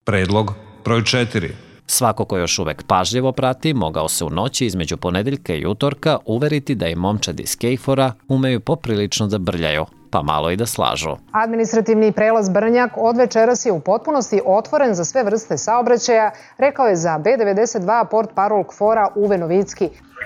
Predlog broj 4. Svako ko još uvek pažljivo prati, mogao se u noći između ponedeljka i utorka uveriti da i momčadi iz KFOR-a umeju poprilično da brljaju, pa malo i da slažu. Administrativni prelaz Brnjak od večeras je u potpunosti otvoren za sve vrste saobraćaja, rekao je za B92 portparol KFOR-a Uve Novicki.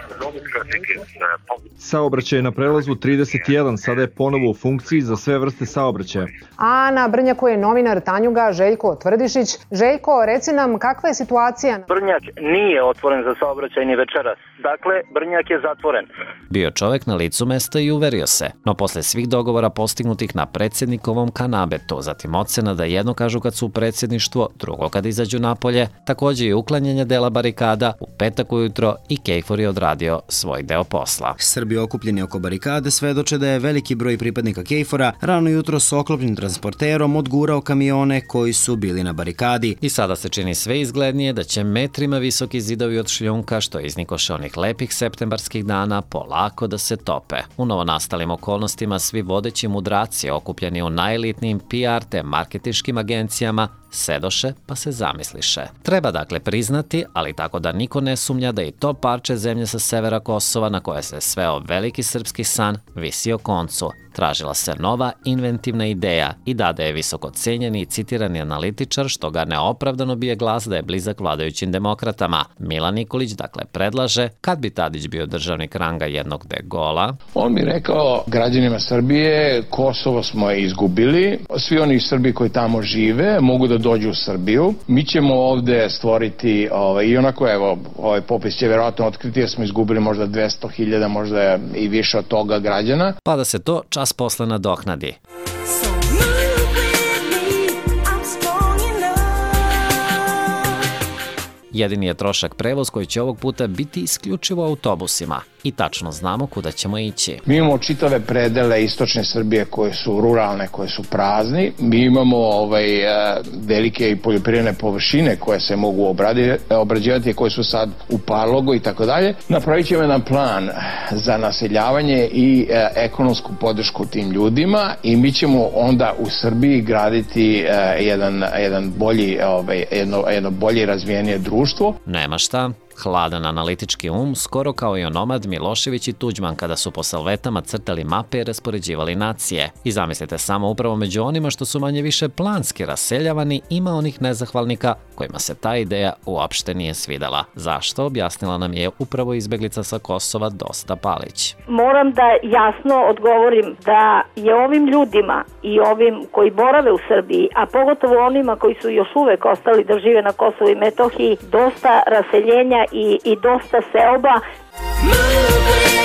Saobraćaj na prelazu 31 sada je ponovo u funkciji za sve vrste saobraćaja. A na Brnjaku je novinar Tanjuga Željko Tvrdišić. Željko, reci nam kakva je situacija? Brnjak nije otvoren za saobraćaj ni večeras. Dakle, Brnjak je zatvoren. Bio čovek na licu mesta i uverio se, no posle svih dogovora postignutih na predsjednikovom kanabetu, zatim ocena da jedno kažu kad su u predsjedništvo, drugo kad izađu napolje, takođe i uklanjanje dela barikada, u petak ujutro i KFOR je odradio svoj deo posla. Srbi okupljeni oko barikade svedoče da je veliki broj pripadnika KFOR-a rano jutro s oklopnim transporterom odgurao kamione koji su bili na barikadi. I sada se čini sve izglednije da će metrima visoki zidovi od šljunka, što iznikoše onih lepih septembarskih dana, polako da se tope. U novonastalim okolnostima svi vodeći mudraci okupljeni u najelitnijim PR te marketinškim agencijama sedoše pa se zamisliše. Treba dakle priznati, ali tako da niko ne sumnja da i to parče zemlje sa severa Kosova na koje se sveo veliki srpski san visi o koncu. Tražila se nova inventivna ideja i Dada je visoko cenjeni i citirani analitičar, što ga neopravdano bije glas da je blizak vladajućim demokratama. Milan Nikolić dakle predlaže, kad bi Tadić bio državnik ranga jednog De Gola, on bi rekao građanima Srbije, Kosovo smo izgubili, svi oni Srbi koji tamo žive mogu da dođu u Srbiju. Mi ćemo ovde stvoriti, i onako evo, ovaj popis će verovatno otkriti jer smo izgubili možda 200.000, možda i više od toga građana. Pa da se to čas posle nadoknadi. Jedini je trošak prevoz koji će ovog puta biti isključivo autobusima i tačno znamo kuda ćemo ići. Mi imamo čitave predele istočne Srbije koje su ruralne, koje su prazni. Mi imamo velike i poljoprivredne površine koje se mogu obrađivati, koje su sad u parlogu i tako dalje. Napravit ćemo jedan plan za naseljavanje i ekonomsku podršku tim ljudima i mi ćemo onda u Srbiji graditi jedno bolje razvijenije društvo. Nema šta. Hladan analitički skoro kao i onomad Milošević i Tuđman kada su po salvetama crtali mape i raspoređivali nacije. I zamislite samo, upravo među onima što su manje više planski raseljavani ima onih nezahvalnika kojima se ta ideja uopšte nije svidela. Zašto? Objasnila nam je upravo izbeglica sa Kosova Dosta Palić. Moram da jasno odgovorim da je ovim ljudima i ovim koji borave u Srbiji, a pogotovo onima koji su još uvek ostali da žive na Kosovu i Metohiji, dosta raseljenja i dosta seoba.